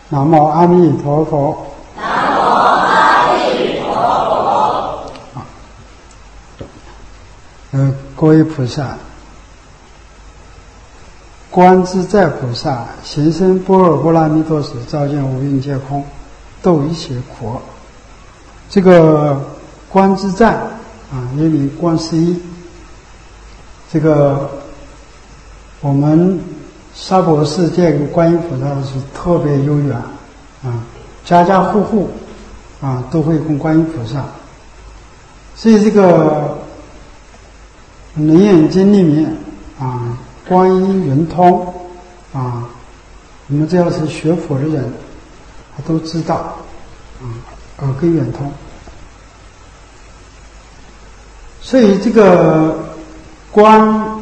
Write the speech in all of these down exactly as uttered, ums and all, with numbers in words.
南无阿弥陀佛。 南无阿弥陀佛。 啊，呃，各位菩萨，观自在菩萨行深般若波罗蜜多时，照见五蕴皆空，度一切苦厄。这个观自在啊，也名观世音。这个我们娑婆世界跟观音菩萨是特别有缘啊，家家户户啊都会供观音菩萨。所以这个《楞严经》里面啊，观音圆通啊，我们只要是学佛的人，他都知道啊，耳根圆通。所以这个观。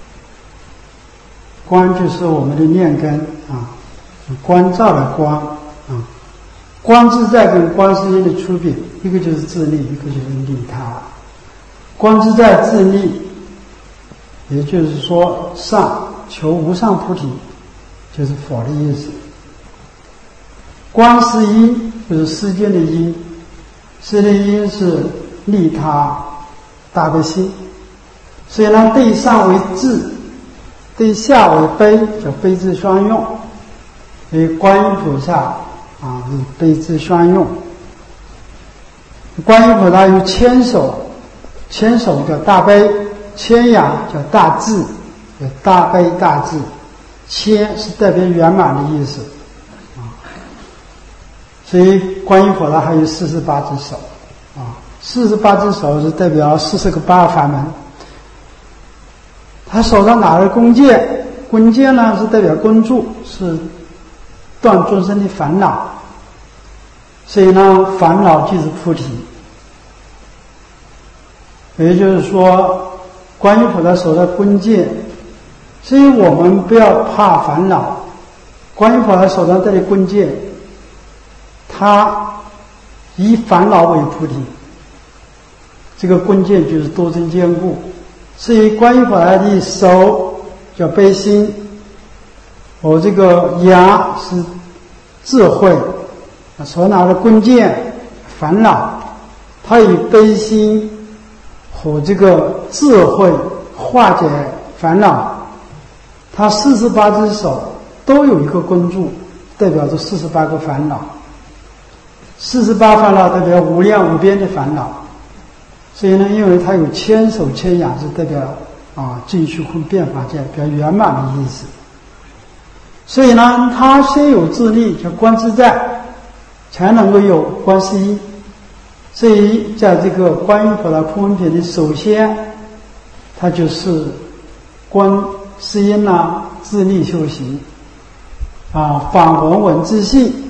观就是我们的念根啊，观照的观啊，观自在跟观世音的区别，一个就是自利，一个就是利他。观自在自利，也就是说上求无上菩提，就是佛的意思。观世音就是世间的因，世间的因是利他大悲心，所以呢，对上为智，对下为悲，叫悲智双用。所以观音菩萨啊是悲智双用。观音菩萨有千手，千手叫大悲，千眼叫大智，有大悲大智。千是代表圆满的意思啊。所以观音菩萨还有四十八只手啊，四十八只手是代表四十个八法门。他手上拿着弓箭，弓箭呢是代表弓柱，是断众生的烦恼。所以呢，烦恼即是菩提。也就是说，观音菩萨手的弓箭，所以我们不要怕烦恼。观音菩萨手上带的弓箭，他以烦恼为菩提，这个弓箭就是多增坚固。所以观音菩萨的手叫悲心，我这个眼是智慧，手拿着弓箭烦恼，他以悲心和这个智慧化解烦恼。他四十八只手都有一个弓柱，代表着四十八个烦恼。四十八烦恼代表无量无边的烦恼。所以呢，因为它有千手千眼，是代表啊尽虚空变法界比较圆满的意思。所以呢，它先有自利，叫观自在，才能够有观世音。所以在这个观音菩萨普门品里，首先它就是观世音呐、啊，自利修行啊，反闻闻自性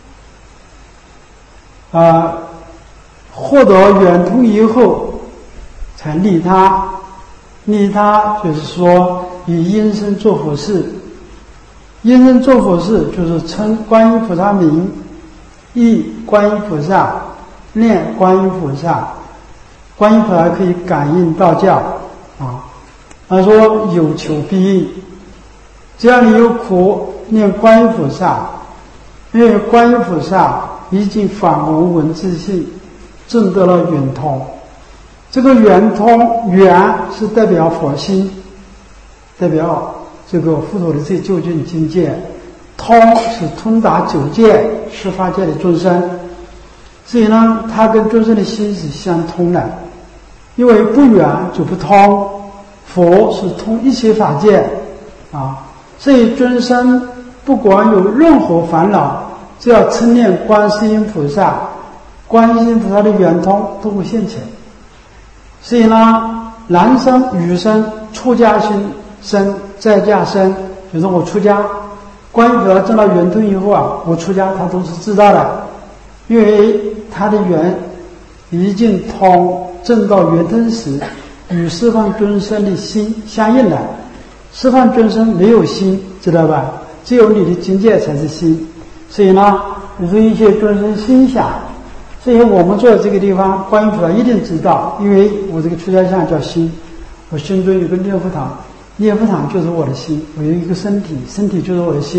啊。获得圆通以后，才利他。利他就是说以因身做佛事，因身做佛事就是称观音菩萨名，忆观音菩萨，念观音菩萨。观音菩萨可以感应道教啊，他说有求必应。只要你有苦，念观音菩萨，因为观音菩萨已经反闻闻自性，证得了圆通。这个圆通，圆是代表佛心，代表这个佛陀的最究竟境界，通是通达九界十法界的众生。所以呢，它跟众生的心是相通的，因为不圆就不通。佛是通一切法界啊，所以众生不管有任何烦恼，只要称念观世音菩萨，观世音菩萨的圆通都会现前。所以呢，男生、女生、出家生、生在家生，就是我出家，观音菩萨证到圆通以后啊，我出家他都是知道的，因为他的圆已经通，证到圆通时，与十方众生的心相应了。十方众生没有心，知道吧？只有你的境界才是心。所以呢，你说一切众生心想。所以我们坐在这个地方，观音菩萨一定知道，因为我这个出家相叫心，我心中有个念佛堂，念佛堂就是我的心，我有一个身体，身体就是我的心，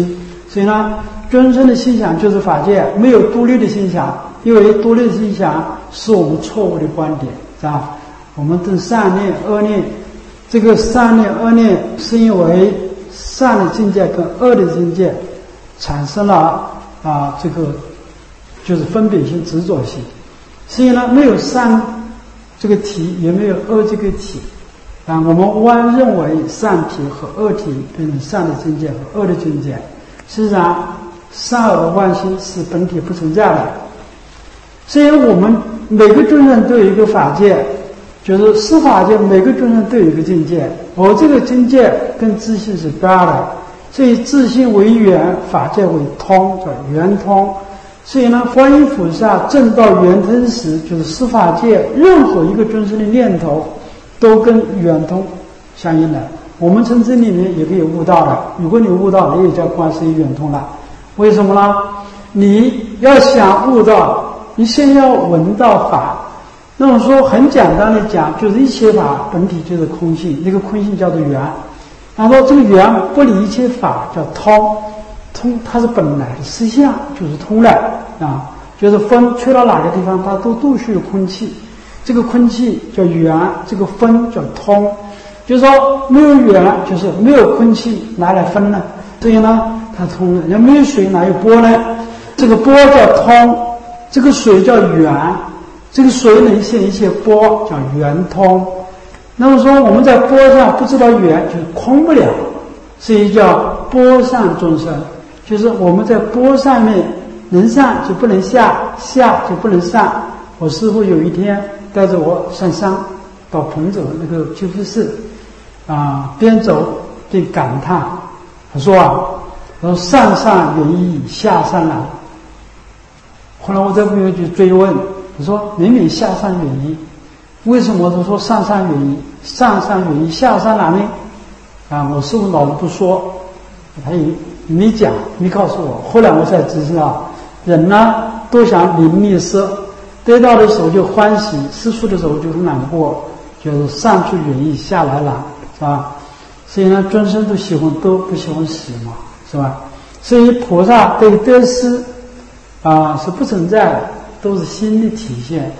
所以呢，众生的心想就是法界，没有独立的心想，因为独立的心想是我们错误的观点，是吧？我们对善念、恶念，这个善念、恶念是因为善的境界跟恶的境界产生了啊，这个就是分别心、执着心。所以呢，没有善这个体，也没有恶这个体啊。我们妄认为善体和恶体变成善的境界和恶的境界，实际上善恶妄心是本体不存在的。所以我们每个众生都有一个法界，就是四法界，每个众生都有一个境界，而这个境界跟自性是八的，所以自性为圆，法界为通，叫圆通。所以呢，观音菩萨证到圆通时，就是四法界任何一个众生的念头都跟圆通相应的。我们从这里面也可以悟到的，如果你悟到了，也叫观世音圆通了。为什么呢？你要想悟到，你先要闻到法。那么说很简单的讲，就是一切法本体就是空性，那个空性叫做圆。然后这个圆不离一切法叫通，通它是本来的实相，就是通了啊，就是风吹到哪个地方，它都都是有空气，这个空气叫圆，这个风叫通。就是说没有圆，就是没有空气，哪来风呢？所以呢，它通了。要没有水，哪有波呢？这个波叫通，这个水叫圆。这个水能现一切波，叫圆通。那么说我们在波上不知道圆，就是空不了，所以叫波上众生。就是我们在波上面能上就不能下，下就不能上。我师父有一天带着我上山，到彭州那个居士寺啊，边走边感叹，他说啊，他说上上远矣，下上难。后来我在朋友就追问，我说明明下上远矣，为什么他说上上远矣？上上远矣，下上难呢？啊，我师父老是不说，他也没讲，没告诉我。后来我才知道，人呢都想名利色，得到的时候就欢喜，失去的时候就很难过，就是上去远矣，下来难，是吧？所以呢，众生都喜欢得，不喜欢喜嘛，是吧？所以菩萨对得失啊是不存在的，都是心的体现。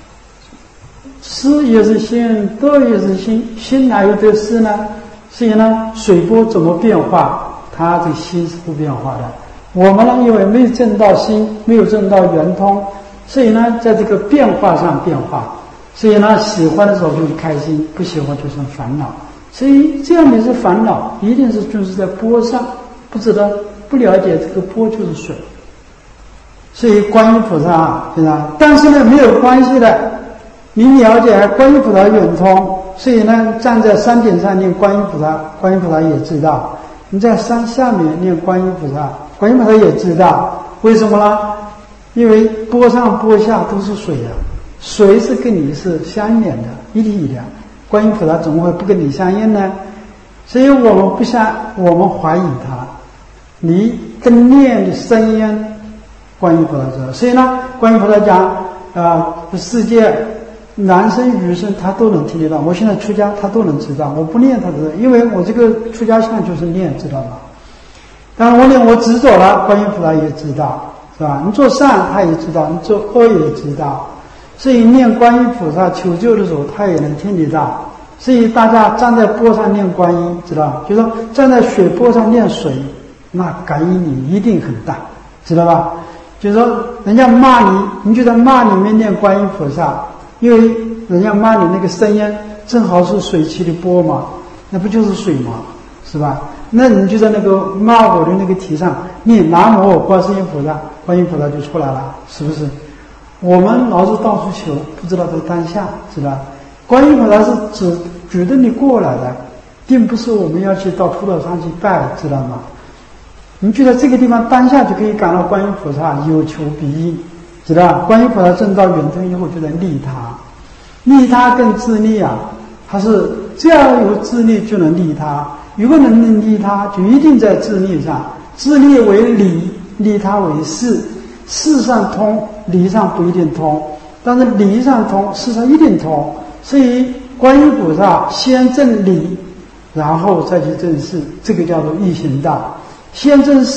失也是心，得也是心，心哪有得失呢？所以呢，水波怎么变化，它这个心是不变化的。我们呢，因为没有证到心，没有证到圆通，所以呢，在这个变化上变化。所以呢，喜欢的时候就是开心，不喜欢就是烦恼。所以这样的是烦恼，一定是就是在波上，不知道不了解这个波就是水。所以观音菩萨对吧？但是呢，没有关系的。你了解观音菩萨圆通，所以呢，站在山顶上念观音菩萨，观音菩萨也知道；你在山下面念观音菩萨，观音菩萨也知道。为什么呢？因为波上波下都是水啊，水是跟你是相连的，一体的。观音菩萨怎么会不跟你相应呢？所以我们不相，我们怀疑他。你跟念的声音，观音菩萨知道。所以呢，观音菩萨讲，啊、呃，世界。男生女生他都能听得到，我现在出家他都能知道，我不念他知道，因为我这个出家相就是念，知道吗？当然我念我执着了，观音菩萨也知道，是吧？你做善他也知道，你做恶也知道，所以念观音菩萨求救的时候他也能听得到。所以大家站在波上念观音，知道，就是说站在水波上念水，那感应力一定很大，知道吧？就是说人家骂你，你就在骂里面念观音菩萨，因为人家骂你那个声音正好是水汽的波嘛，那不就是水吗？是吧？那你就在那个骂我的那个题上念南无观世音菩萨，观音菩萨就出来了，是不是？我们老是到处求，不知道这个当下，知道？观音菩萨是指主动的过来的，并不是我们要去到菩萨上去拜，知道吗？你就在这个地方当下就可以感到观音菩萨有求必应，知道？观音菩萨证到圆通以后就在利他，利他跟自利啊，它是只要有自利就能利他，如果能利他就一定在自利上，自利为理，利他为事，事上通，理上不一定通，但是理上通，事上一定通。所以观音菩萨先证理，然后再去证事，这个叫做易行道。先证事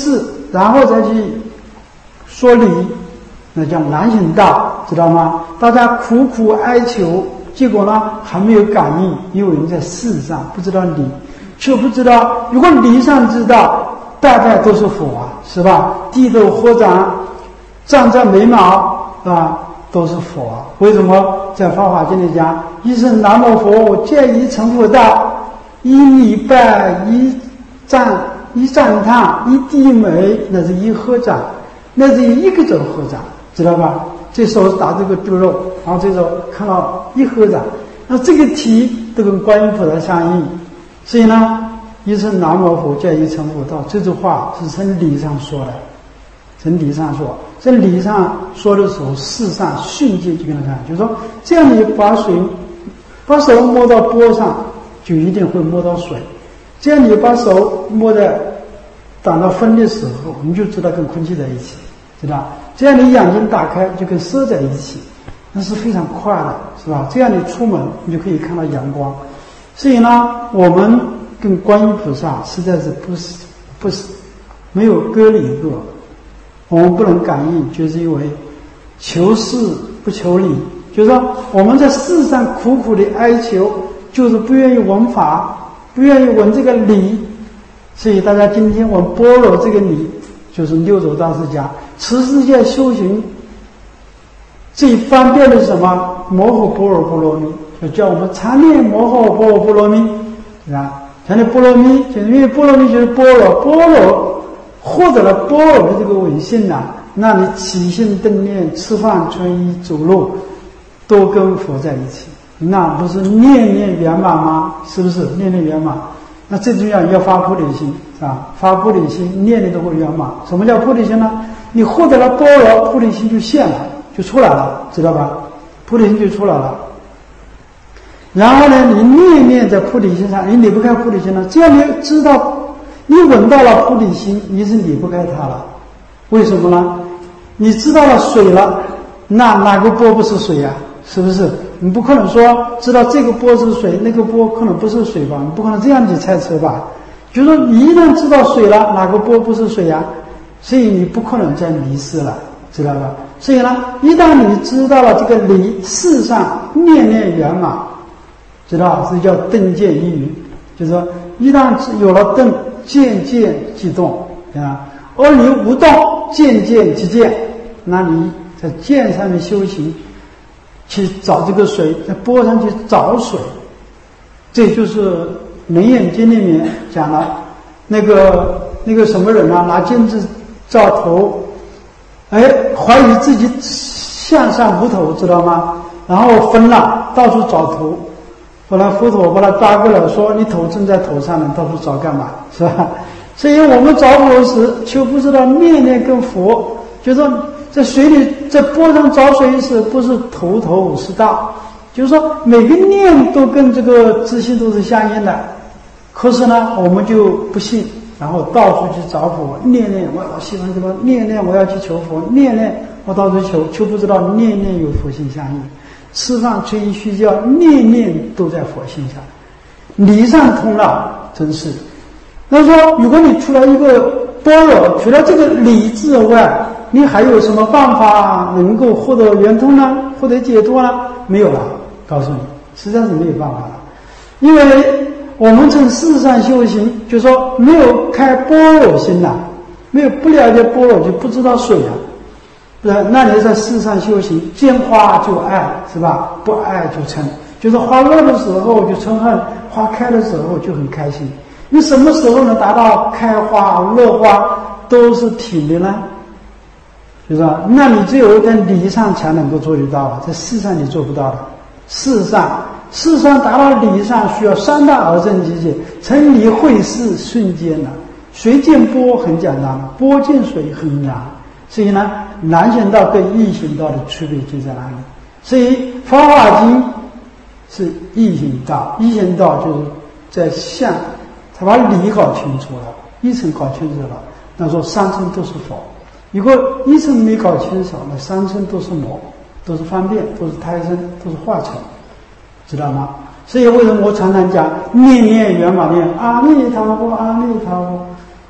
然后再去说理，那叫难行道，知道吗？大家苦苦哀求，结果呢还没有感应，因为人在事上不知道理，却不知道如果理上知道，代代都是佛啊，是吧？地斗合掌，站在眉毛啊，都是佛啊。为什么在《法华经》里讲，一声南无佛，见一成佛道，一礼拜，一赞，一赞叹，一低眉，那是一合掌，那是一个手合掌，知道吧？这手打这个猪肉，然后这手看到一合掌，那这个题都跟观音菩萨相应。所以呢，一声南无佛，见一成佛道，这句话是从理上说的，从理上说，在理上说的时候，事上训诫就跟他讲，就是说，这样你把水，把手摸到钵上，就一定会摸到水；这样你把手摸在挡到风的时候，你就知道跟空气在一起，知道？这样你眼睛打开就跟色在一起，那是非常快的，是吧？这样你出门你就可以看到阳光。所以呢，我们跟观音菩萨实在是不是不是没有隔离过，我们不能感应，就是因为求事不求理，就是说我们在世上苦苦的哀求，就是不愿意闻法，不愿意闻这个理。所以大家今天闻般若这个理，就是六祖大师讲，此世界修行最方便的是什么？摩诃般若波罗蜜，就叫我们常念摩诃般若波罗蜜，是吧？常念波罗蜜，就是因为波罗蜜就是般若，般若获得了般若的这个稳性啊，那你起心动念、吃饭、穿衣、走路，都跟佛在一起，那不是念念圆满吗？是不是念念圆满？那最重要要发菩提心，是吧？发菩提心，念念都会圆满。什么叫菩提心呢？你获得了般若，菩提心就现了，就出来了，知道吧？菩提心就出来了。然后呢，你念念在菩提心上，你离不开菩提心了。只要你知道，你闻到了菩提心，你是离不开它了。为什么呢？你知道了水了，那哪个波不是水呀、啊？是不是？你不可能说知道这个波是水，那个波可能不是水吧？你不可能这样去猜测吧？就是说，你一旦知道水了，哪个波不是水呀、啊？所以你不可能再迷失了，知道吧？所以呢，一旦你知道了这个理，事上念念圆满，知道这叫顿渐依于，就是说，一旦有了顿，渐渐即动啊。而你无动，渐渐即见，那你在见上面修行，去找这个水，在钵上去找水，这就是《楞严经》里面讲了，那个那个什么人啊，拿镜子照头，哎，怀疑自己向上无头，知道吗？然后分了，到处找头。后来佛陀把他抓过来说：“你头正在头上呢，到处找干嘛？是吧？”所以我们找佛时，就不知道念念跟佛，就是说在水里在钵上找水时，不是头头五十道，就是说每个念都跟这个自信都是相应的。可是呢，我们就不信，然后到处去找佛，念念我我喜欢这个，念念我要去求佛，念念我到处求，就不知道念念有佛性相应。吃饭、穿衣、睡觉，念念都在佛性上，理上通了，真是。那说，如果你除了一个般若，除了这个理之外，你还有什么办法能够获得圆通呢？获得解脱呢？没有了，告诉你，实在是没有办法了。因为我们从事上修行，就说没有开般若心呐、啊，没有不了解般若，就不知道水啊。那那你在世上修行，见花就爱，是吧？不爱就嗔，就是花落的时候就嗔恨，花开的时候就很开心。你什么时候能达到开花落花都是体的呢？就是说，那你只有在理上才能够做得到，在事上你做不到的。事上，事上达到理上需要三大而正境界，成理会事瞬间的。水见波很简单，波见水很难。所以呢，难行道跟易行道的区别就在哪里？所以《法华经》是易行道，易行道就是在相，他把理搞清楚了，一层搞清楚了，那说三层都是佛。如果一层没搞清楚，那三层都是魔，都是方便，都是胎生，都是化成，知道吗？所以为什么我常常讲念念圆满念阿弥陀佛，阿弥陀佛，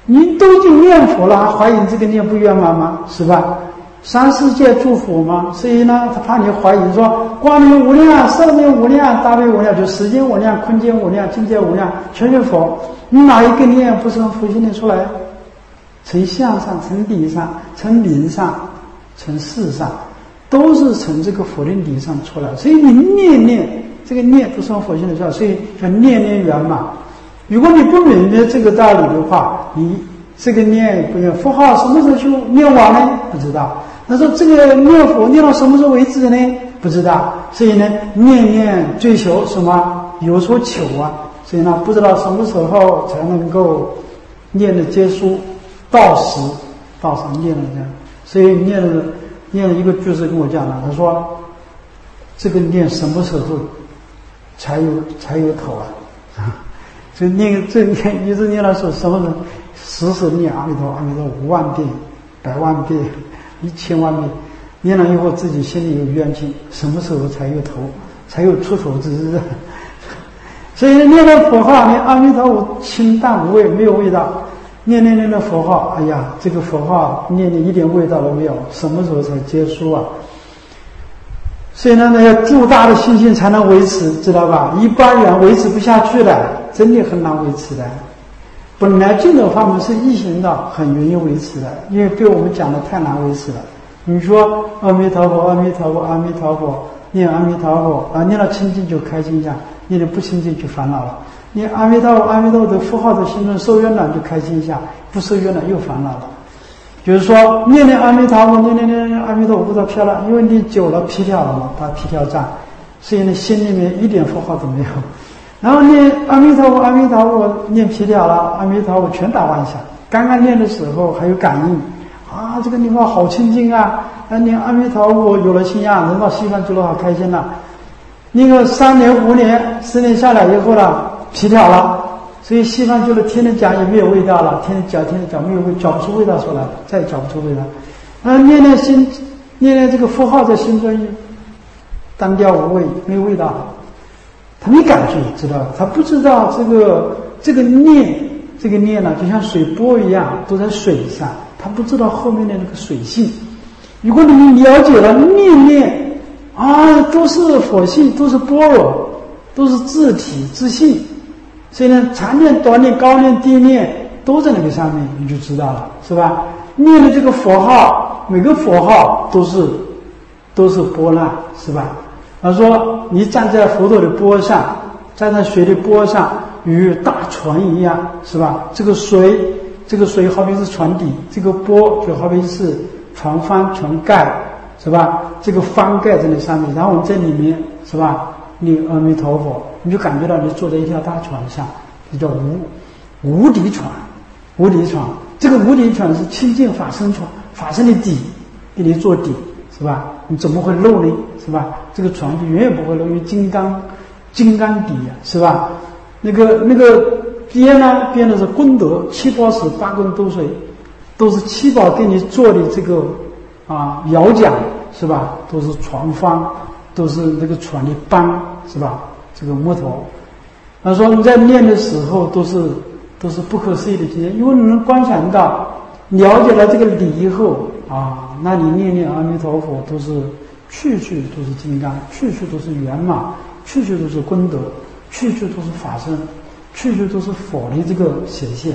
你都已经念佛了，还怀疑这个念不圆满吗？是吧？三世界诸佛嘛，所以呢，他怕你怀疑说光明无量、寿命无量、大悲无量，就时间无量、空间无量、境界无量，全是佛。你哪一个念不是从佛心里出来？从相上、从理上、从灵上、从事上，都是从这个佛的理上出来。所以你念念，这个念不是从佛心里出来，所以叫念念圆满。如果你不明白这个道理的话，你这个念不念佛号什么时候就念完呢？不知道。他说这个念佛念到什么时候为止呢？不知道。所以呢，念念追求什么？有所求啊。所以呢，不知道什么时候才能够念的结束，到时到时念了这样。所以念了念了一个居士跟我讲了，他说这个念什么时候才有才有头啊？所以念这念一直念到说什么时候？时时念阿弥陀阿弥陀五万遍、百万遍、一千万遍，念了以后自己心里有冤气，什么时候才有头，才有出头之日？所以念了佛号，念阿弥陀佛清淡无味，没有味道。念念念的佛号，哎呀，这个佛号念念一点味道都没有，什么时候才结束啊？所以呢，那要巨大的信心才能维持，知道吧？一般人维持不下去的，真的很难维持的。本来净土法门是易行道，很容易维持的，因为被我们讲的太难维持了。你说阿弥陀佛，阿弥陀佛，阿弥陀佛，念阿弥陀佛啊，念到清净就开心一下，念的不清净就烦恼了。念阿弥陀佛，阿弥陀佛的符号的心中受愿了就开心一下，不受愿了又烦恼了。就是说念念阿弥陀佛，念念念念阿弥陀佛不知道飘了，因为你久了皮条了嘛，它皮条胀，所以呢心里面一点符号都没有。然后念阿弥陀佛，阿弥陀佛，念皮条了，阿弥陀佛全打妄想。刚刚念的时候还有感应啊，这个地方好清净啊！啊，念阿弥陀佛有了信仰，人到西方极乐好开心了。那个三年、五年、十年下来以后了，皮条了，所以西方极乐天天讲也没有味道了，天天讲天天讲没有味，讲不出味道出来，再也讲不出味道。啊，念念心，念念这个符号在心中单调无味，没有味道。他没感觉，知道？他不知道这个这个念，这个念呢，就像水波一样，都在水上。他不知道后面的那个水性。如果你了解了念念啊，都是佛性，都是般若，都是自体自性。所以呢，长念、短念、高念、低念都在那个上面，你就知道了，是吧？念的这个佛号，每个佛号都是都是波浪，是吧？他说你站在佛陀的波上，站在水的波上，与大船一样，是吧？这个水这个水好比是船底，这个波就好比是船帆船盖，是吧？这个帆盖在那上面，然后我们在里面，是吧？念阿弥陀佛，你就感觉到你坐在一条大船上，这叫无无敌船，无敌船。这个无敌船是清净法身船，法身的底给你做底，是吧？你怎么会漏呢？是吧？这个船就永远不会漏，因为金刚金刚底啊，是吧？那个那个编呢，编的是功德七宝石八功都水，都是七宝给你做的这个啊摇桨，是吧？都是船方，都是那个船的帮，是吧？这个木头。他说你在念的时候都是都是不可思议的境界，因为你能观想到了解了这个理以后啊，那你念念阿弥陀佛都是去去都是金刚，去去都是圆满，去去都是功德，去去都是法身，去去都是佛的这个显现。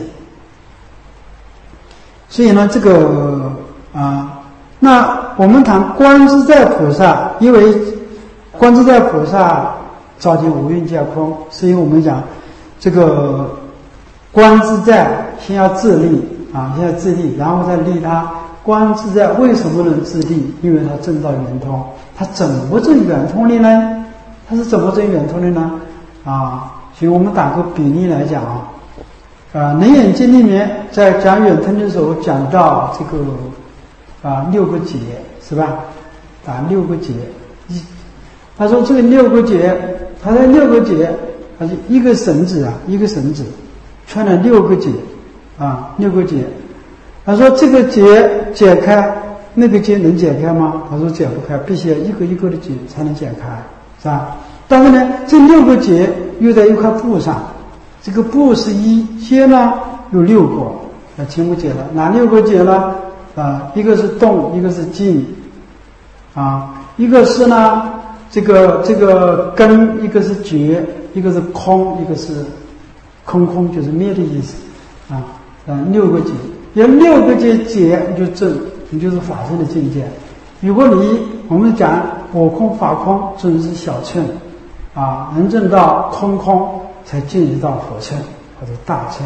所以呢，这个啊，那我们谈观自在菩萨，因为观自在菩萨照见五蕴皆空，是因为我们讲这个观自在先要自利啊，先要自利，然后再利他。观自在为什么能自利？因为他证到圆通。他怎么证圆通的呢？他是怎么证圆通的呢？啊，所以我们打个比例来讲啊，啊，《楞严经》里面在讲圆通的时候讲到这个啊六个劫，是吧？啊六个劫，一他说这个六个劫，他在六个劫，他是一个绳子啊，一个绳子穿了六个结啊，六个结。他说这个结解开，那个结能解开吗？他说解不开，必须要一个一个的结才能解开，是吧？但是呢，这六个结又在一块布上，这个布是一，结呢有六个， 啊，前五解了。哪六个解呢？啊，一个是动，一个是静，啊，一个是呢这个这个根，一个是觉，一个是空，一个是空空，就是灭的意思啊。啊，六个解，有六个解解你就证，你就是法身的境界。如果你我们讲我空法空，证是小乘啊，能证到空空，才进入到佛乘或者大乘。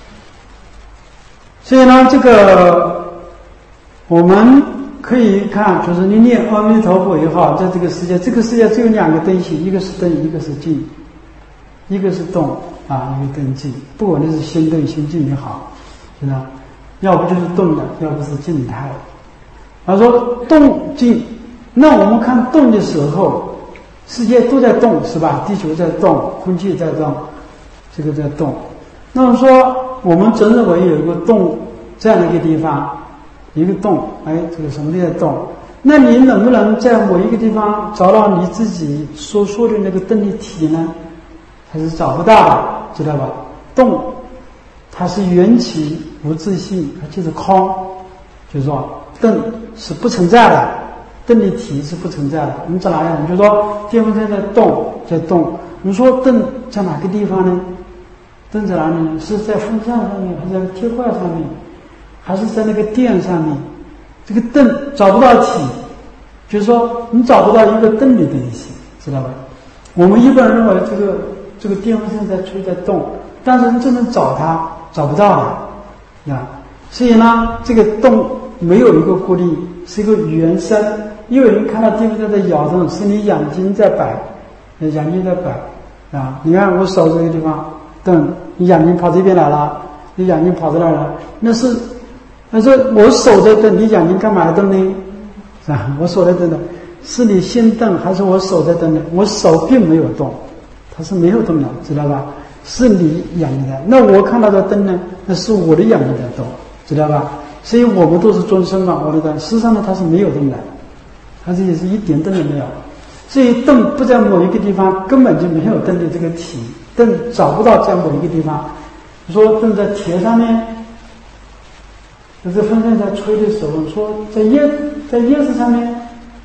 所以呢，这个我们可以看，就是你念阿弥陀佛也好，在这个世界，这个世界只有两个东西，一个是动，一个是静，一个是动啊，一个动静。不管你是心动心静也好，是吧？要不就是动的，要不是静态。他说动静，那我们看动的时候，世界都在动，是吧？地球在动，空气在动，这个在动。那么说，我们真认为有一个动这样的一个地方，一个动，哎，这个什么地方动？那你能不能在某一个地方找到你自己所说的那个动的体呢？还是找不到的，知道吧？动，它是缘起无自性，它就是空，就是说动是不存在的，动的体是不存在的。你在哪里？你就说电风扇在动，在动。你说动在哪个地方呢？动在哪里呢？是在风扇上面，还是在铁块上面，还是在那个电上面？这个动找不到体，就是说你找不到一个动的东西，知道吧？我们一般人认为这个这个电风扇在吹在动，但是你真正找它找不到的啊。所以呢，这个动没有一个固定，是一个原生。因为人看到电风扇在摇动，是你眼睛在摆，眼睛在摆啊。你看我手这个地方动，你眼睛跑这边来了，你眼睛跑这来了，那是那是我手在动，你眼睛干嘛动呢？是吧？我手在动的，是你心动还是我手在动的？我手并没有动，它是没有动的，知道吧？是你眼睛的。那我看到的动呢，那是我的眼睛在动，知道吧？所以我们都是众生嘛，我的动，事实上呢，它是没有动的，它这也是一点动都没有。所以动不在某一个地方，根本就没有动的这个体，动找不到在某一个地方。你说动在铁上面，那这风扇在吹的时候，说在叶在叶子上面，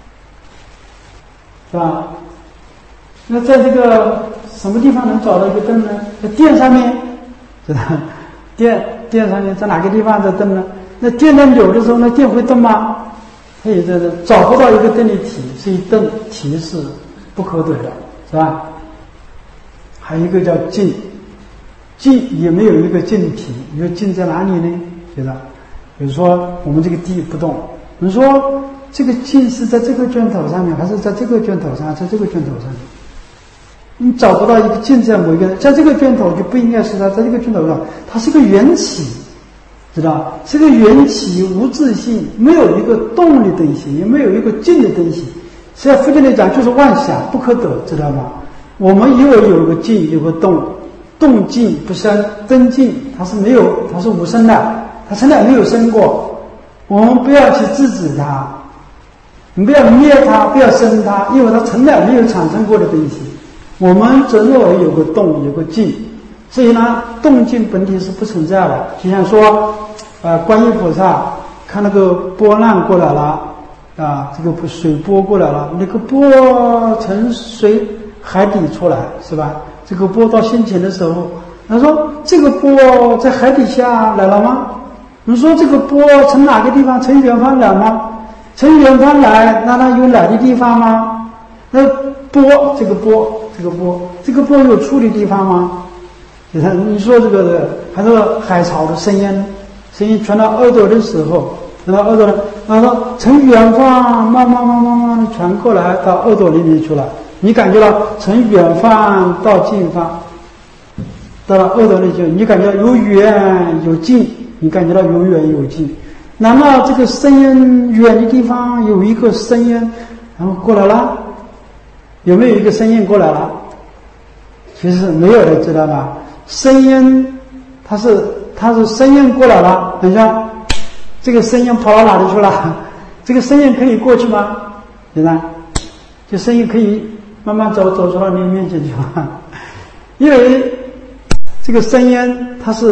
是吧？那在这个什么地方能找到一个动呢？在电上面，知道？电电上面在哪个地方在动呢？那电在扭的时候，那电会动吗？它也在这找不到一个动的体，所以动体是不可得的，是吧？还有一个叫静，静也没有一个静体。你说静在哪里呢？觉得，比如说我们这个地不动，你说这个静是在这个卷头上面，还是在这个卷头上，在这个卷头上面？你找不到一个静在某一个，在这个卷头就不应该是它，在这个卷头上，它是个缘起。知道这个缘起无自性，没有一个动的东西，也没有一个静的东西。实际上佛经来讲就是妄想，不可得，知道吗？我们以为有个静，有个动，动静不生，动静它是没有，它是无生的，它从来没有生过。我们不要去制止它，你不要灭它，不要生它，因为它从来没有产生过的东西。我们只认为有个动，有个静。所以呢，动静本体是不存在的。就像说，呃，观音菩萨看那个波浪过来了，啊，这个水波过来了，那个波从水海底出来，是吧？这个波到先前的时候，他说这个波在海底下来了吗？你说这个波从哪个地方？从远方来吗？从远方来，那它有来的地方吗？那波这个波这个波这个波有出的地方吗？你看，你说这个的，还是海潮的声音，声音传到耳朵的时候，传到耳朵了，然后从远方慢慢慢慢慢慢传过来到耳朵里面去了。你感觉到从远方到近方，到了耳朵里去，你感觉有远有近，你感觉到有远有近。难道这个声音远的地方有一个声音，然后过来了？有没有一个声音过来了？其实没有的，知道吧？声音，它是它是声音过来了，等一下，这个声音跑到哪里去了？这个声音可以过去吗？对吧？这声音可以慢慢走走出到你面前去吗？因为这个声音它是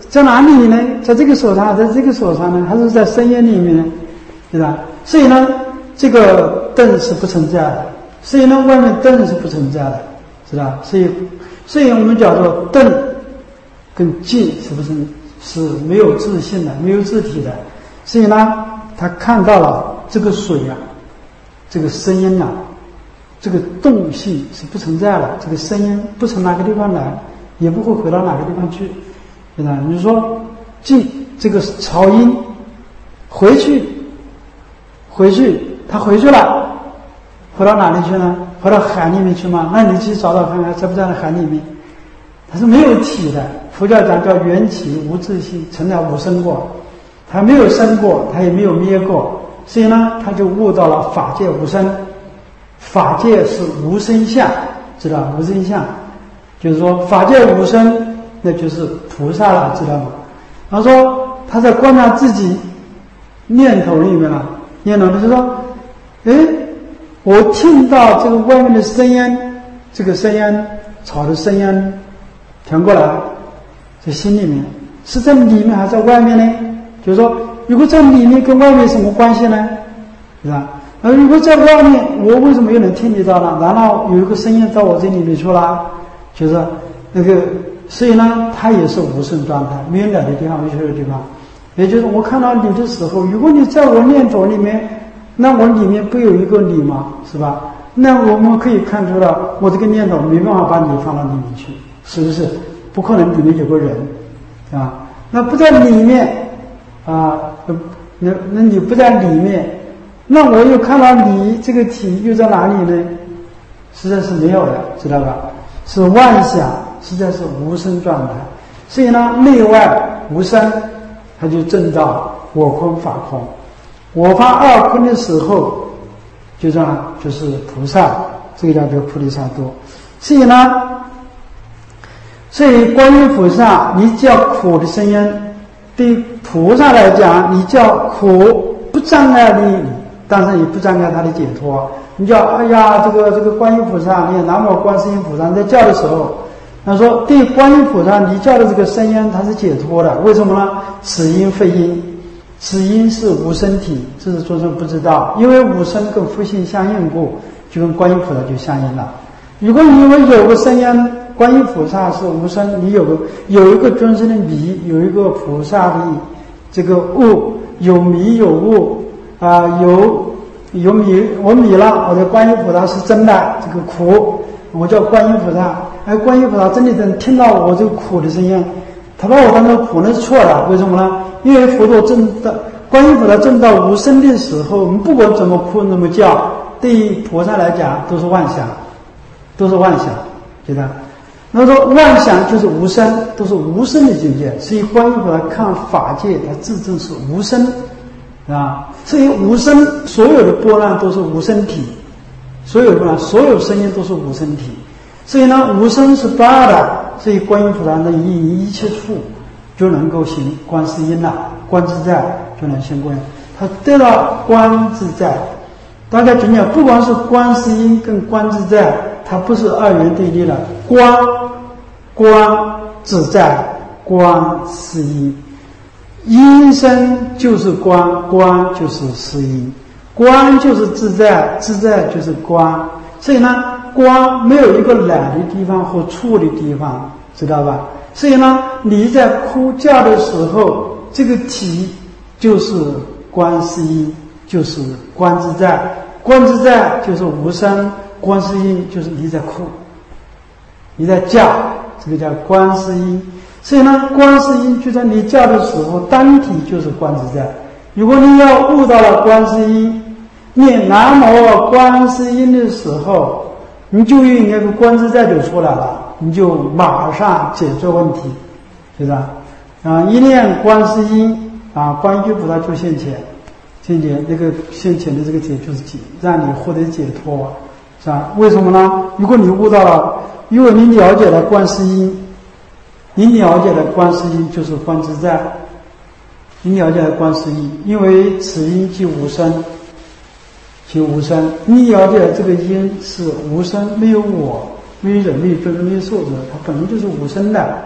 在哪里呢？在这个手上，在这个手上呢，还是在声音里面呢？对吧？所以呢，这个灯是不存在的，所以呢，外面灯是不存在的，是吧？所以，所以我们叫做灯跟镜是不是是没有自性的，没有自体的？所以呢，他看到了这个水啊，这个声音啊，这个动性是不存在的，这个声音不从哪个地方来，也不会回到哪个地方去，对吧？你说镜这个潮音回去。回去，他回去了，回到哪里去呢？回到海里面去吗？那你去找找看看，在不在海里面？它是没有体的。佛教讲叫缘起无自性，从来无生过，它没有生过，它也没有灭过，所以呢，他就悟到了法界无生。法界是无生相，知道无生相，就是说法界无生，那就是菩萨了，知道吗？他说他在观察自己念头里面了。念头就是说，哎，我听到这个外面的声音，这个声音，吵的声音传过来，在心里面是在里面还是在外面呢？就是说，如果在里面跟外面什么关系呢？是吧？那如果在外面，我为什么又能听得到呢？然后有一个声音到我这里面去了，就是那个，所以呢，它也是无声状态，没有来的地方，没有去的地方。也就是我看到你的时候，如果你在我念头里面，那我里面不有一个你吗？是吧？那我们可以看出来，我这个念头没办法把你放到里面去，是不是？不可能里面有个人，啊，那不在里面，啊，那那你不在里面，那我又看到你这个体又在哪里呢？实在是没有的，知道吧？是妄想，实在是无声状态。所以呢，内外无声。他就证到我空法空，我法二空的时候，就这样就是菩萨，这个叫做菩提萨埵。所以呢，所以观音菩萨，你叫苦的声音，对菩萨来讲，你叫苦不障碍你，但是也不障碍他的解脱。你叫哎呀，这个这个观音菩萨，你南无观世音菩萨，你在叫的时候。他说对观音菩萨你叫的这个声音它是解脱的，为什么呢？此音非音，此音是无生体，这是众生不知道，因为无生跟佛性相应故，就跟观音菩萨就相应了。如果你以为有个声音观音菩萨是无生，你有个有一个众生的迷，有一个菩萨的这个悟，有迷有悟啊、呃，有有迷我迷了，我的观音菩萨是真的，这个苦我叫观音菩萨。哎，观音菩萨真的能听到我这个苦的声音，他把我当成苦那是错的，为什么呢？因为佛陀证到观音菩萨证到无生的时候，我们不管怎么哭怎么叫，对于菩萨来讲都是妄想，都是妄想，觉得？那么说妄想就是无生，都是无生的境界。所以观音菩萨看法界，他自证是无生，啊，所以无生所有的波浪都是无生体，所有的波浪，所有声音都是无生体。所以呢，无生是不二的，所以观音菩萨能以一切处就能够行观世音了，观自在就能行观音，他得到观自在。大家讲讲，不光是观世音跟观自在，它不是二元对立的，观观自在，观世音，音声就是观，观就是世音，观就是自在，自在就是观。所以呢，观没有一个懒的地方或处的地方，知道吧？所以呢，你在哭叫的时候，这个体就是观世音，就是观自在，观自在就是无声，观世音就是你在哭，你在叫，这个叫观世音。所以呢，观世音就在你叫的时候，单体就是观自在。如果你要悟到了观世音，念南无观世音的时候，你就用那个观自在就出来了，你就马上解决问题，是吧？啊，一念观世音啊，观音菩萨就现前，现前那个现前的这个解就是解，让你获得解脱，是吧？为什么呢？如果你悟到了，因为你了解了观世音，你了解了观世音就是观自在，你了解了观世音，因为此音即无生。其无生，你了解这个因是无生，没有我，没有人，没有众生，没有寿者，它本身就是无生的。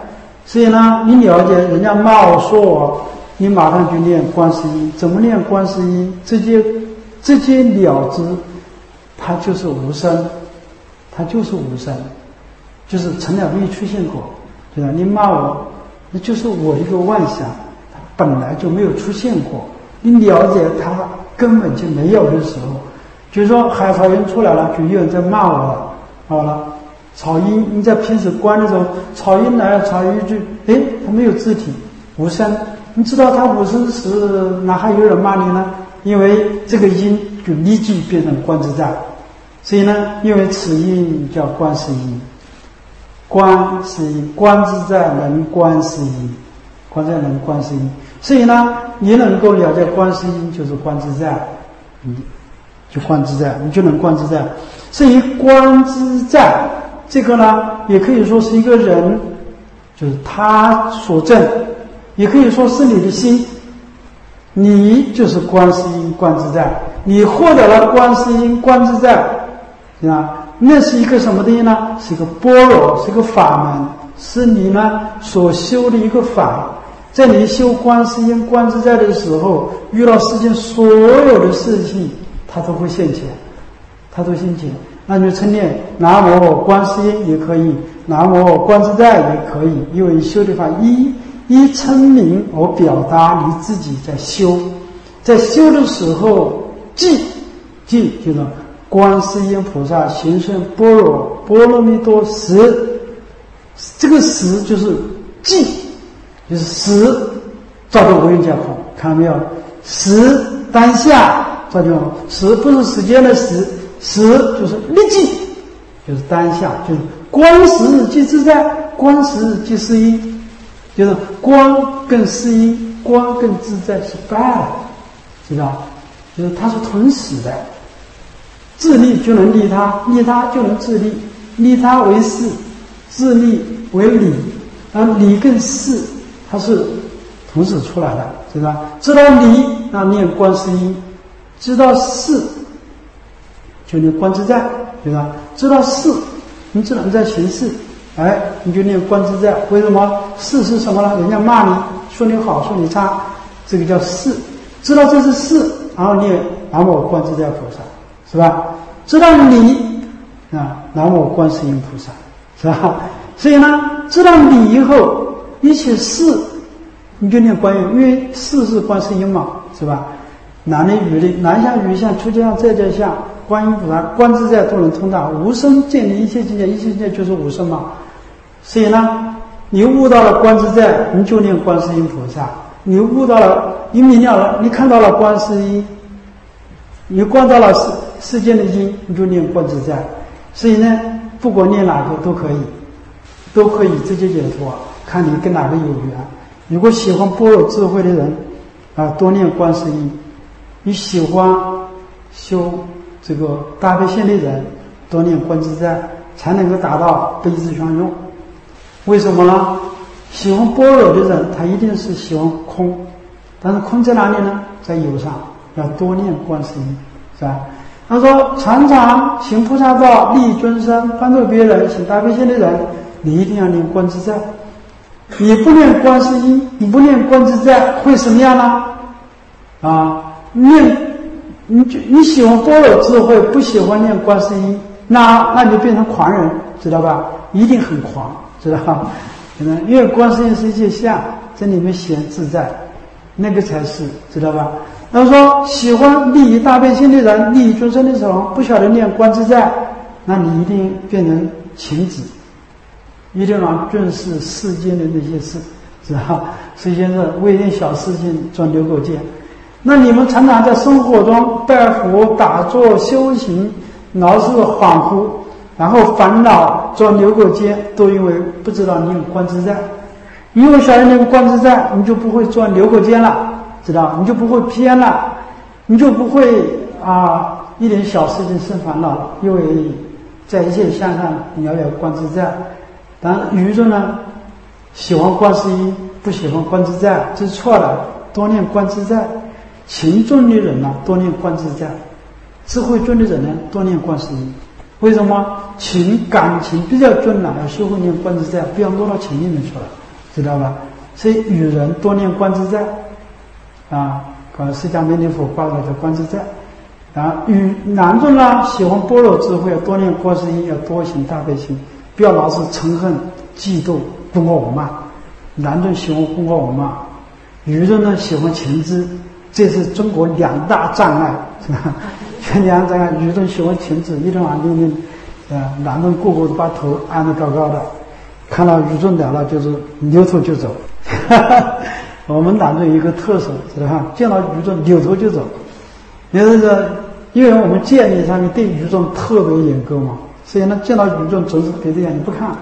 所以呢，你了解人家骂我说我，你马上就念观世音。怎么念观世音？直接直接了之，它就是无生，它就是无生，就是成了没出现过，对吧？你骂我，那就是我一个妄想，它本来就没有出现过。你了解它根本就没有的时候，就是说海草音出来了，就有人在骂我了。好了，草音你在平时观的时候，草音来了，草音一句，哎，它没有字体，无声。你知道它无声时，哪还有人骂你呢？因为这个音就立即变成观自在，所以呢，因为此音叫观世音。观世音，观自在能观世音，观自在能观世音。所以呢，你能够了解观世音，就是观自在，你就观自在，你就能观自在。所以观自在这个呢，也可以说是一个人，就是他所证，也可以说是你的心，你就是观世音观自在，你获得了观世音观自在，啊，那是一个什么东西呢？是一个般若，是一个法门，是你呢所修的一个法。在你修观世音观自在的时候，遇到世间所有的事情，它都会现前，它都现前。那就称念南无观世音也可以，南无观自在也可以，因为修的法一一称名而表达你自己在修，在修的时候记记就是观世音菩萨行深般若波罗蜜多时，这个时就是记，就是时照着无云架空，看到没有？时当下照着时不是时间的时，时就是立即，就是当下，就是观时即自在，观时即是音，就是观跟是音，观跟自在是拜了，知道？就是它是同时的，自利就能利他，利他就能自利，利他为事，自利为理，而理跟事它是同时出来的，知道？知道理，那念观世音；知道事，就念观自在，对吧？知道事，你只能在行事，哎，你就念观自在。为什么？事是什么呢？人家骂你，说你好，说你差，这个叫事。知道这是事，然后念南无观自在菩萨，是吧？知道理啊，南无观世音菩萨，是吧？所以呢，知道理以后，一切事你就念观音，因为事是观世音嘛，是吧？男的女的，男相女相出家相在家相，观音菩萨观自在都能通达，无生建立一切境界，一切境界就是无生嘛。所以呢，你悟到了观自在，你就念观世音菩萨；你悟到了，你明了了，你看到了观世音，你观到了世世间的因，你就念观自在。所以呢，不管念哪个都可以，都可以直接解脱，看你跟哪个有缘。如果喜欢般若智慧的人啊，多念观世音；你喜欢修这个大悲心的人，多念观自在，才能够达到悲智相用。为什么呢？喜欢般若的人，他一定是喜欢空，但是空在哪里呢？在有上，要多念观世音，是吧？他说，常常行菩萨道，利益众生，帮助别人，行大悲心的人，你一定要念观自在。你不念观世音，你不念观自在，会什么样呢？啊，念你就你喜欢般若智慧，不喜欢念观世音，那那就变成狂人，知道吧？一定很狂，知道吧？因为观世音是一切相，这里面显自在，那个才是，知道吧？他说，喜欢利益大悲心的人，利益众生的时候，不晓得念观自在，那你一定变成情子，一定要重视世间的那些事，知道吧？世间是为一点小事情钻牛角尖。那你们常常在生活中拜佛、打坐、修行，老是恍惚，然后烦恼钻牛角尖，都因为不知道念观自在。因为晓得念观自在，你就不会钻牛角尖了，知道？你就不会偏了，你就不会啊一点小事情生烦恼了。因为在一切相上你要有观自在。当然愚众呢，喜欢观世音，不喜欢观自在，这是错的。多念观自在。情重的人呢，多念观自在；智慧重的人呢，多念观世音。为什么？情感情比较重了，要学会念观自在，不要落到情里面去了， 知道吧？所以与人多念观自在啊，搞释迦牟尼佛挂了叫观自在啊。与男众呢喜欢般若智慧，要多念观世音，要多行大悲心，不要老是嗔恨嫉妒功过我慢。男众喜欢功过我慢，女众呢喜欢情知，这是中国两大障碍，是吧？全两大障碍，女众喜欢情知，一天晚上念念，呃，男众个个都把头安得高高的，看到女众来了就是扭头就走。我们男众有一个特色，知道吧？见到女众扭头就走，也就是因为我们戒律上面对女众特别严格嘛，所以呢，见到女众总是别这样，你不看。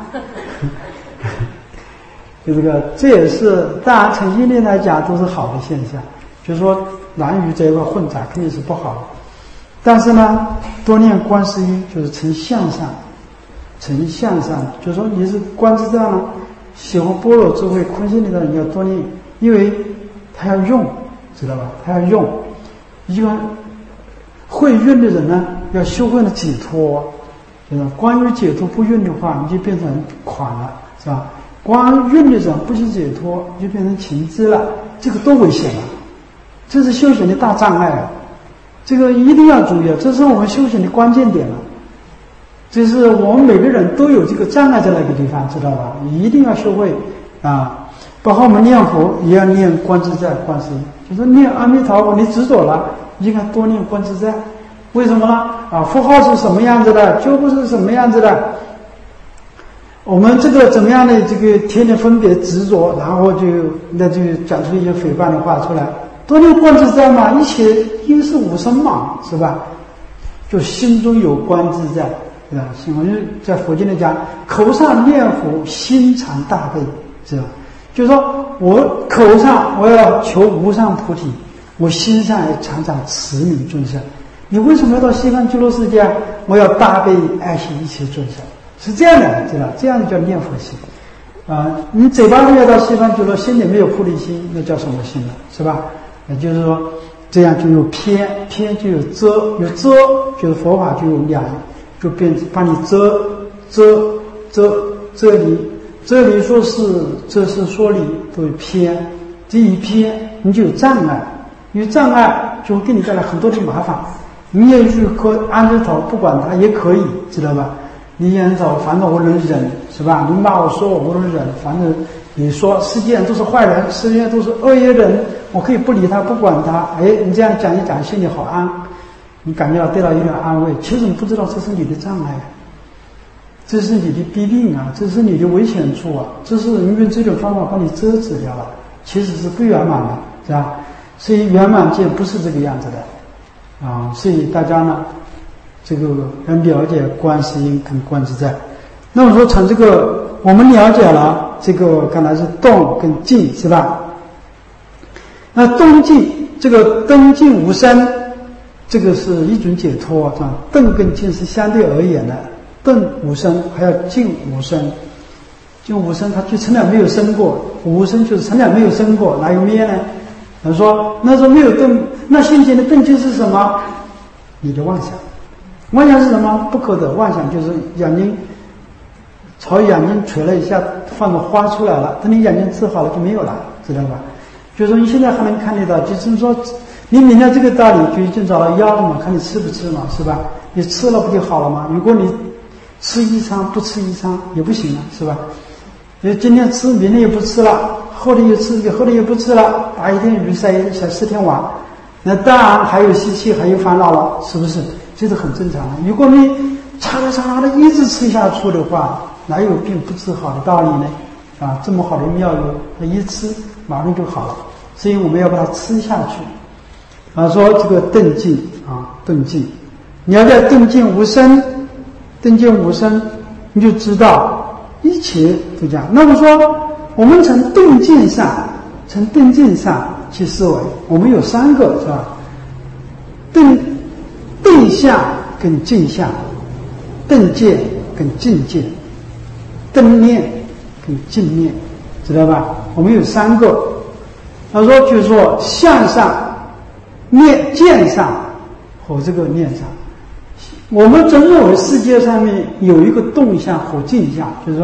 就这个，这也是当然从因缘来讲都是好的现象，就是说男女这一块混杂肯定是不好的，但是呢，多念观世音就是呈向上，呈向上，就是说你是观自在呢，喜欢般若智慧空性力的人要多念，因为他要用，知道吧？他要用，一个会用的人呢，要修会了解脱，就是光有解脱不用的话，你就变成款了，是吧？光用的人不去解脱，就变成情知了，这个多危险啊！这是修行的大障碍啊！这个一定要注意，这是我们修行的关键点了。这是我们每个人都有这个障碍在那个地方，知道吧？一定要学会啊！包括我们念佛也要念观自在、观世音，就是念阿弥陀佛，你执着了，应该多念观自在。为什么呢？啊，佛号是什么样子的，就不是什么样子的。我们这个怎么样的这个天天分别执着，然后就那就讲出一些诽谤的话出来。多念观自在嘛，一切因是无生嘛，是吧？就心中有观自在，对吧？心中在佛经里讲，口上念佛，心常大悲，是吧？就是说我口上我要求无上菩提，我心上也常常慈悯众生。你为什么要到西方极乐世界？我要大悲爱惜一切众生。是这样的，知道？这样叫念佛心啊！你嘴巴上要到西方极乐，心里没有菩提心，那叫什么心呢？是吧？也就是说，这样就有偏，偏就有遮，有遮就是佛法就有两，就变把你遮遮遮遮离，遮离说是这是说理都有偏，这一偏你就有障碍，有障碍就会给你带来很多的麻烦。你也去磕安着头不管它也可以，知道吧？你也走，反正我能忍，是吧？你骂我说我我能忍，反正你说世界上都是坏人，世界上都是恶业人，我可以不理他，不管他。哎，你这样讲一讲，心里好安，你感觉到得到一点安慰。其实你不知道这是你的障碍，这是你的弊病啊，这是你的危险处啊，这是你用这种方法把你遮止掉了，其实是不圆满的，是吧？所以圆满界不是这个样子的啊，所以大家呢。这个要了解观世音跟观自在。那么说从这个我们了解了这个刚才是动跟静，是吧？那动静这个灯静无声，这个是一种解脱，是吧？动跟静是相对而言的，动无声还要静无声。静无声它就从来没有生过，无声就是从来没有生过，哪有灭呢？他说那时候没有动，那现前的动静是什么？你的妄想。妄想是什么？不可得。妄想就是眼睛朝眼睛捶了一下，放个花出来了，等你眼睛治好了就没有了，知道吧？就是说你现在还能看得到，就是说你明白这个道理，就已经找到药了嘛，看你吃不吃嘛，是吧？你吃了不就好了吗？如果你吃一餐不吃一餐也不行了，是吧？你今天吃，明天又不吃了，后天又吃，后天又不吃了，打一天鱼晒晒四天网，那当然还有习气，还有烦恼了，是不是？这是很正常的。如果你叉叉叉的一直吃下去的话，哪有病不治好的道理呢？啊，这么好的妙药，它一吃马上就好了。所以我们要把它吃下去。啊，说这个动静啊，动静，你要在动静无声，动静无声，你就知道一切都这样。那么说，我们从动静上，从动静上去思维，我们有三个是吧？动。定相跟静相，动见跟静见，动念跟静念，知道吧？我们有三个。他说就是说相上、念见上和这个念上，我们总认为世界上面有一个动相和静相，就是说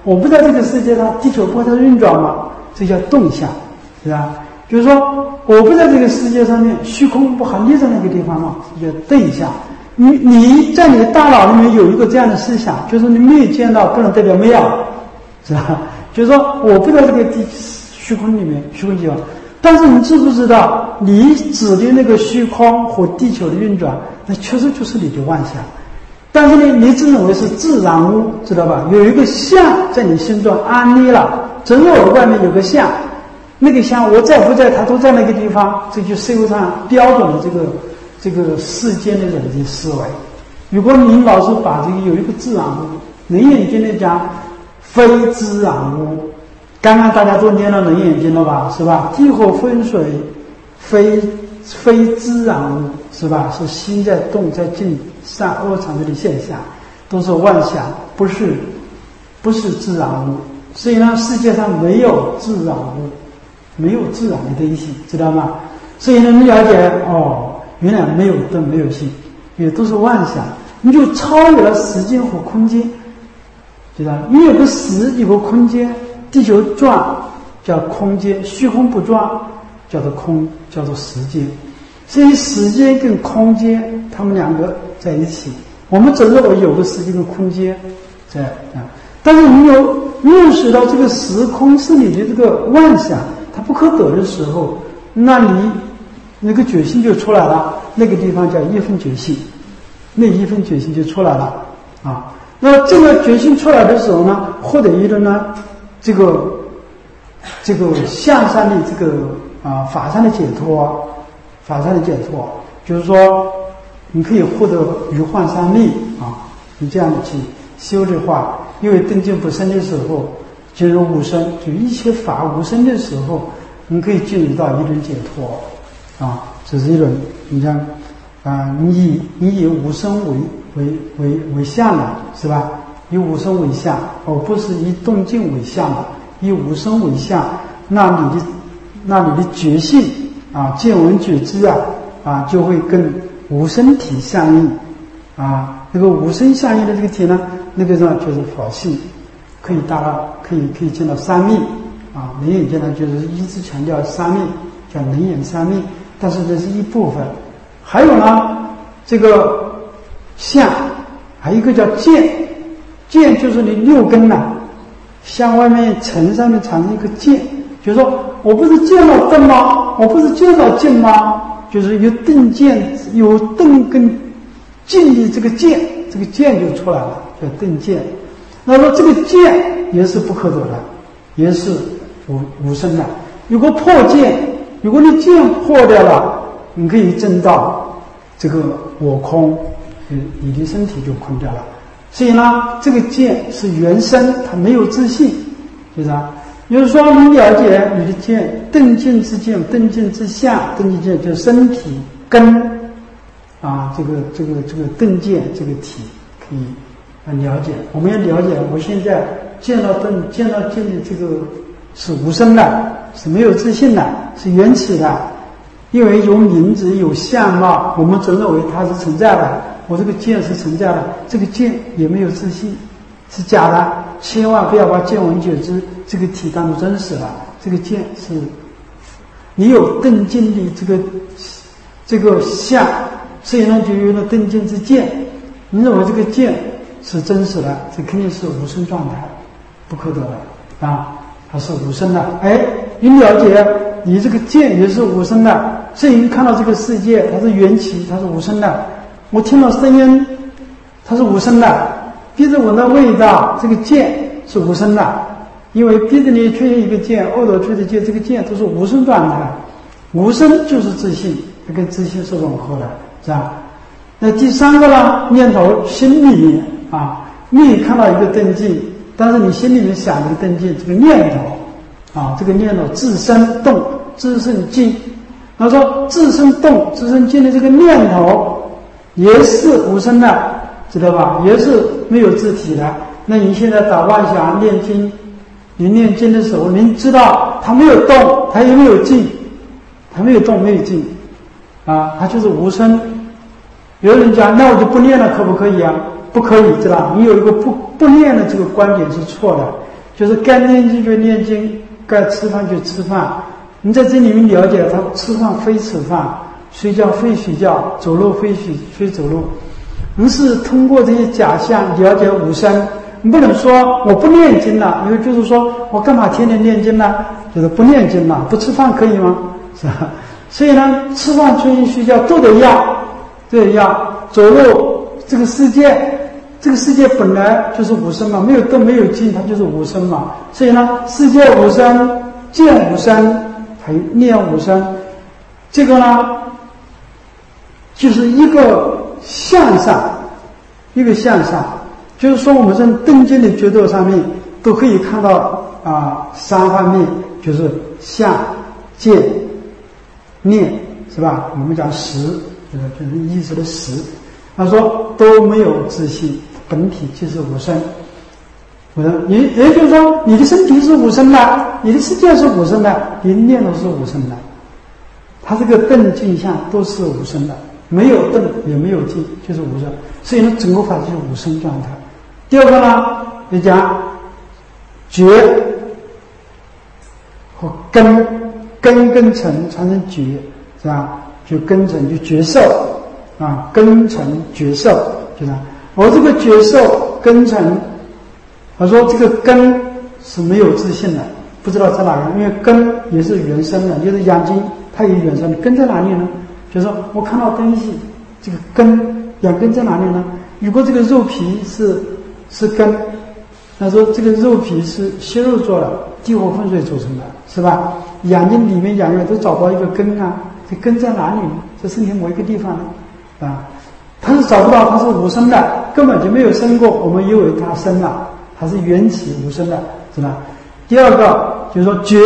我不在这个世界上，地球不在运转吗？这叫动相，是吧？就是说，我不在这个世界上面，虚空不还立在那个地方吗？这叫对相。你你在你的大脑里面有一个这样的思想，就是你没有见到，不能代表没有，是吧？就是说，我不在这个地虚空里面，虚空地方。但是你知不知道，你指的那个虚空和地球的运转，那确实就是你的妄想。但是呢，你自认为是自然物，知道吧？有一个相在你心中安立了，整个我外面有个相，那个相我在不在，它都在那个地方，这就社会上标准的这个这个世间的人的思维。如果你老是把这个有一个自然物，楞严经里讲非自然物，刚刚大家都念了楞严经了吧，是吧？地火风水非非自然物，是吧？是心在动在静，善恶产生的现象，都是妄想，不是不是自然物。所以呢，世界上没有自然物，没有自然的东西，知道吗？所以呢，你了解哦，原来没有动没有心，也都是妄想，你就超越了时间和空间，知道？你有个时，有个空间，地球转叫空间，虚空不转叫做空，叫做时间。所以时间跟空间，他们两个在一起。我们只认为有个时间跟空间在啊，但是你有认识到这个时空是你的这个妄想，它不可得的时候，那你那个决心就出来了。那个地方叫一分决心，那一分决心就出来了啊。那这个决心出来的时候呢，获得一个呢，这个这个向上的这个啊法上的解脱。法上的解脱，就是说，你可以获得于幻三昧啊。你这样的去修的话，因为灯镜不生的时候，进入无生，就一切法无生的时候，你可以进入到一轮解脱啊。这是一轮，你像啊，你以你以无生为为为为相了，是吧？以无生为相，而不是以动静为相了。以无生为相，那你的那你的觉性。啊，见闻觉知啊，啊，就会跟无生体相应，啊，那个无生相应的这个体呢，那个呢就是法性，可以达到，可以可以见到三昧，啊，楞严经呢就是一直强调三昧，叫楞严三昧，但是这是一部分，还有呢，这个相，还有一个叫见，见就是你六根呐、啊，向外面层上面产生一个见。就是说我不是见到灯吗？我不是见到镜吗？就是有灯见，有灯跟镜的这个见，这个见就出来了，叫灯见。那么这个见也是不可得的，也是无无生的。如果破见，如果你见破掉了，你可以证到这个我空，你的身体就空掉了。所以呢，这个见是原生，它没有自信，就是啊。就是说，你了解你的见，灯镜之见，灯镜之相，灯镜见就是身体根啊，这个这个这个灯见这个体可以啊了解。我们要了解，我现在见到灯、见到镜的这个是无生的，是没有自信的，是缘起的，因为有名字有相貌，我们总认为它是存在的。我这个见是存在的，这个见也没有自信，是假的。千万不要把见闻觉知这个体当作真实了。这个见是，你有灯镜的这个这个相，所以呢就有了灯镜之见。你认为这个见是真实的，这肯定是无生状态，不可得的啊，它是无生的。哎，你了解你这个见也是无生的，所以你看到这个世界它是缘起，它是无生的。我听到声音，它是无生的。鼻子闻到味道，这个见是无生的，因为鼻子里出现一个见，耳朵出的见，这个见都是无生状态。无生就是自信，它跟自信是融合的，是吧？那第三个呢，念头，心里面啊，你看到一个灯镜，但是你心里面想这个灯镜，这个念头啊，这个念头自身动，自身静。他说自身动、自身静的这个念头也是无生的。知道吧？也是没有自体的。那你现在打妄想念经，你念经的时候，您知道它没有动，它也没有静，它没有动没有静，啊，它就是无声。有人讲，那我就不念了，可不可以啊？不可以，知道吧？你有一个不不念的这个观点是错的。 就是该念经就念经，该吃饭就吃饭。你在这里面了解，他吃饭非吃饭，睡觉非睡觉，走路非睡非走路。你是通过这些假象了解无生。你不能说我不念经了，因为就是说我干嘛天天念经呢？就是不念经了，不吃饭可以吗？是吧？所以呢，吃饭、穿衣、睡觉都得要，都得要。走路，这个世界，这个世界本来就是无生嘛，没有动，没有静，它就是无生嘛。所以呢，世界无生，见无生，还有念无生，这个呢，就是一个向上，一个向上。就是说，我们在登经的觉度上面都可以看到啊三方面，就是相、见、念，是吧？我们讲识，就是就是意识的识。他说都没有自信，本体就是无生。无生，也也就是说，你的身体是无生的，你的世界是无生的，你的念头是无生的。它这个动静相都是无生的，没有动也没有静，就是无生。所以呢，整个法就是无生状态。第二个呢，就讲觉和根，根跟尘产生觉，是吧？就根尘就觉受啊，根尘觉受，就这样。我这个觉受根尘，他说这个根是没有自信的，不知道在哪里，因为根也是原生的，就是眼睛它也原生的，根在哪里呢？就是说我看到东西，这个根眼根在哪里呢？如果这个肉皮是是根，他说这个肉皮是血肉做的，地火风水组成的，是吧？眼睛里面眼眼都找不到一个根啊，这根在哪里呢？在身体某一个地方呢？啊，它是找不到，它是无生的，根本就没有生过，我们以为它生了，它是缘起无生的，是吧？第二个就是说觉，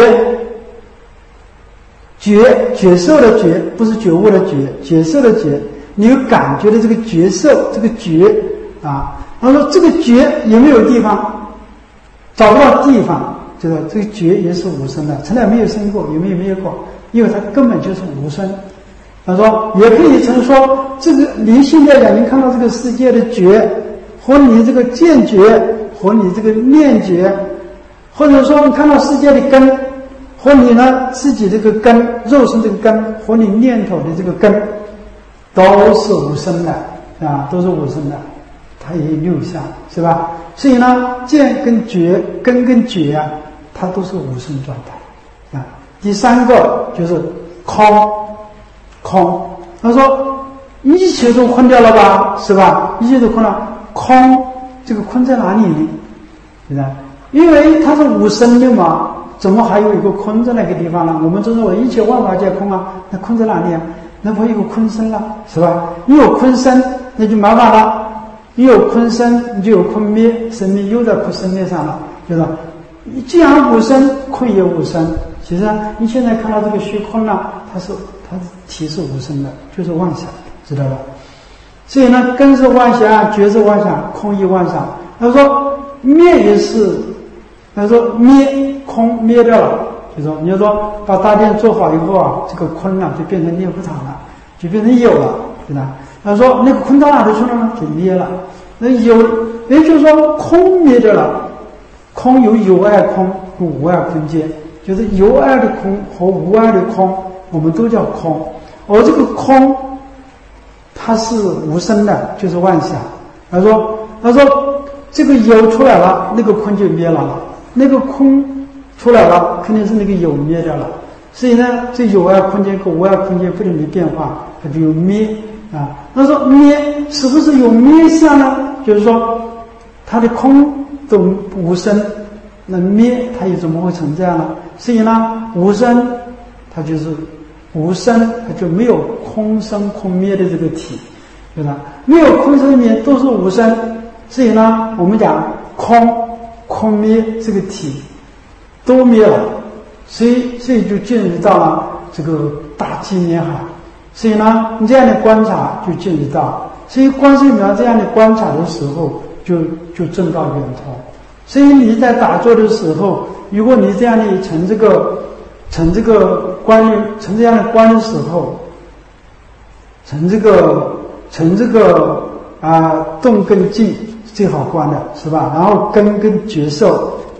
觉觉受的觉，不是觉悟的觉，觉受的觉，你有感觉的这个觉受，这个觉啊。他说这个觉也没有地方，找不到地方，就是这个觉也是无生的，从来没有生过，也没有灭过，因为它根本就是无生。他说也可以曾说，这个你现在眼睛看到这个世界的觉，和你这个见觉，和你这个念觉，或者说你看到世界的根，和你呢自己这个根，肉身这个根，和你念头的这个根，都是无生的啊，都是无生的。它也有六相，是吧？所以呢，见跟觉、根跟觉啊，它都是无生状态啊。第三个就是空，空。他说一切都空掉了吧，是吧？一切都空了，空这个空在哪里呢？是吧？因为它是无生的嘛，怎么还有一个空在那个地方呢？我们就认为一切万法皆空啊，那空在哪里啊？那不有个空生了，是吧？你有空生，那就麻烦了。你有空生，你就有空灭，生命又在空生灭上了，就是既然无生，空也无生。其实你现在看到这个虚空呢，它是它是体是无生的，就是妄想，知道吧？所以呢，根是妄想，觉是妄想，空亦妄想。他说灭也是，他说灭空灭掉了，就说你要说把大殿做好以后啊，这个空呢就变成涅槃场了，就变成有了，对吧？他说那个空到哪里去了呢？就灭了。那有，也就是说空灭掉了。空有有爱空和无爱空间，就是有爱的空和无爱的空，我们都叫空。而这个空，它是无生的，就是妄想。他说，他说这个有出来了，那个空就灭了；那个空出来了，肯定是那个有灭掉了。所以呢，这有爱空间和无爱空间不停的变化，它就有灭。啊，他说灭是不是有灭相呢？就是说，它的空都无生，那灭它又怎么会存在呢？所以呢，无生它就是无生，它就没有空生空灭的这个体，对吧？没有空生灭都是无生，所以呢，我们讲空空灭这个体都灭了，所以所以就进入到了这个大寂灭海。所以呢，你这样的观察就进入到，所以观世音菩萨这样的观察的时候，就就证到圆通。所以你在打坐的时候，如果你这样的成这个成这个观念，成这样的观的时候，成这个成这个啊动跟静最好观的是吧？然后根跟觉受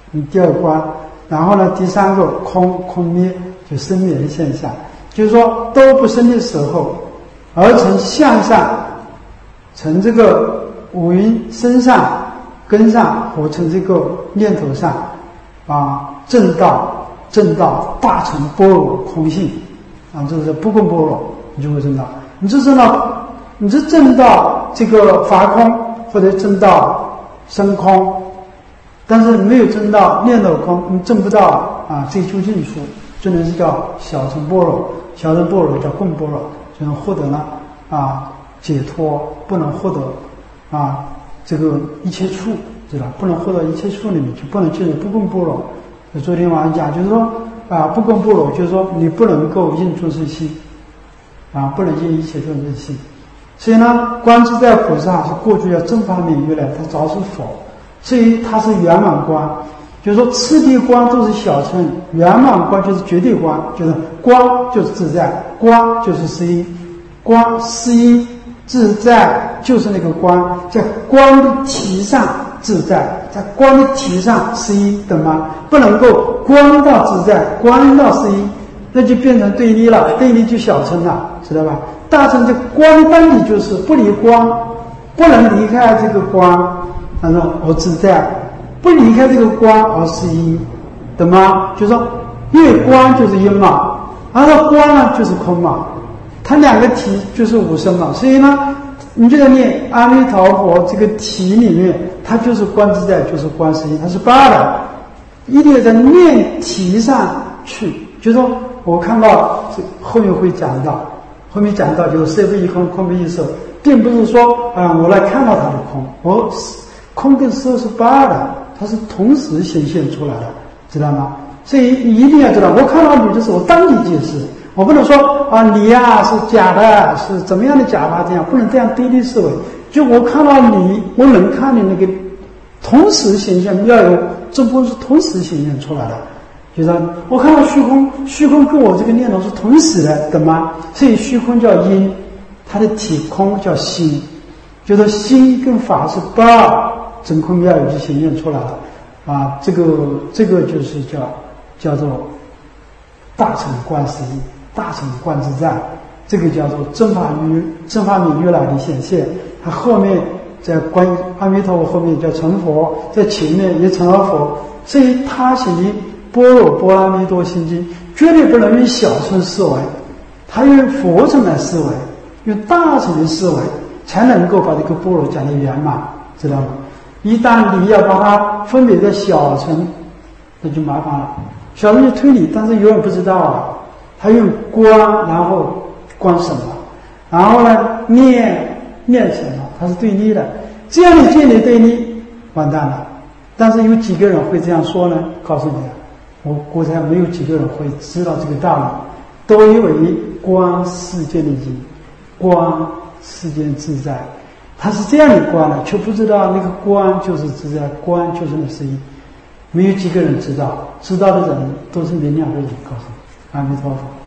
你第二关。然后呢，第三个空空灭，就生灭的现象，就是说都不生的时候，而从向上，从这个五蕴身上、根上或从这个念头上，啊，证到证到大乘般若空性，啊，这是不共般若，你就会证到。你就证到，你就证到这个法空，或者证到生空。但是没有证到念头空，你证不到啊这究竟处，只能是叫小乘般若，小乘般若叫共般若，就能获得了啊解脱，不能获得啊这个一切处，知道不能获得一切处里面去，不能进入不共般若。昨天晚上讲就是说啊不共般若，就是说你不能够应众生心啊，不能应一切众生心。所以呢，观自在菩萨是过去要正法明喻来，他早是佛。所以它是圆满观，就是说次第观都是小乘，圆满观就是绝对观，就是光就是自在，光就是是因，光是因自在就是那个光，在光的体上自在，在光的体上是因，懂吗？不能够光到自在，光到是因，那就变成对立了，对立就小乘了，知道吧？大乘这光的本体就是不离光，不能离开这个光。他说我自在，不离开这个光而是因，懂吗？就是说越光就是因嘛，而这光呢就是空嘛，它两个体就是无生嘛。所以呢，你就在念阿弥陀佛这个体里面，它就是观自在，就是观是因，它是八的，一定要在念体上去。就是说我看到这后面会讲到，后面讲到就是色不异空，空不异色，并不是说啊、呃、我来看到它的空，我空跟色是八的，它是同时显现出来的，知道吗？所以你一定要知道，我看到你的时候，我当你解释，我不能说啊你呀、啊、是假的，是怎么样的假法，这样不能这样对立思维。就我看到你，我能看你那个同时显现，要有这不是同时显现出来的，就是我看到虚空，虚空跟我这个念头是同时的，懂吗？所以虚空叫因，它的体空叫心，就是心跟法是八。真空妙有就显现出来了啊！这个这个就是叫叫做大乘观世音，大乘观自在，这个叫做正法于正法明喻来的显现。它后面在观阿弥陀佛后面叫成佛，在前面也成了佛。所以他写的般若波罗蜜多心经绝对不能用小乘思维，他用佛乘来思维，用大乘的思维，才能够把这个般若讲得圆满，知道吗？一旦你要把它分别在小乘，那就麻烦了。小乘就推理，但是永远不知道啊。他用观，然后观什么，然后呢念念什么，它是对立的。这样你建立对立，完蛋了。但是有几个人会这样说呢？告诉你，我国家没有几个人会知道这个道理，都以为观世间的因，观世间自在。他是这样的观的，却不知道那个观就是自在，观就是那是因。没有几个人知道，知道的人都是明了的人告诉你。阿弥陀佛。